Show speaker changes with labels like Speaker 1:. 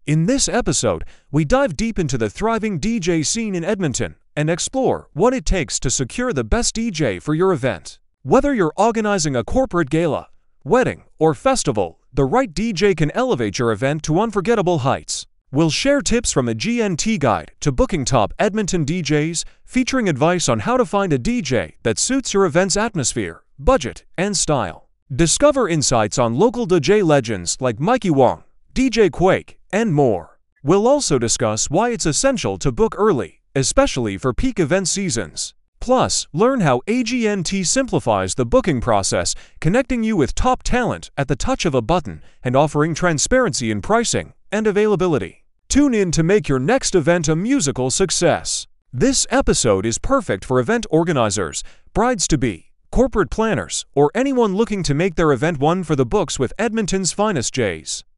Speaker 1: In this episode, we dive deep into the thriving DJ scene in Edmonton and explore what it takes to secure the best DJ for your event. Whether you're organizing a corporate gala, wedding, or festival, the right DJ can elevate your event to unforgettable heights. We'll share tips from a GNT guide to booking top Edmonton DJs, featuring advice on how to find a DJ that suits your event's atmosphere, budget, and style. Discover insights on local DJ legends like Mikey Wong, DJ Quake, and more. We'll also discuss why it's essential to book early, especially for peak event seasons. Plus, learn how AGNT simplifies the booking process, connecting you with top talent at the touch of a button and offering transparency in pricing and availability. Tune in to make your next event a musical success. This episode is perfect for event organizers, brides-to-be, corporate planners, or anyone looking to make their event one for the books with Edmonton's finest J's.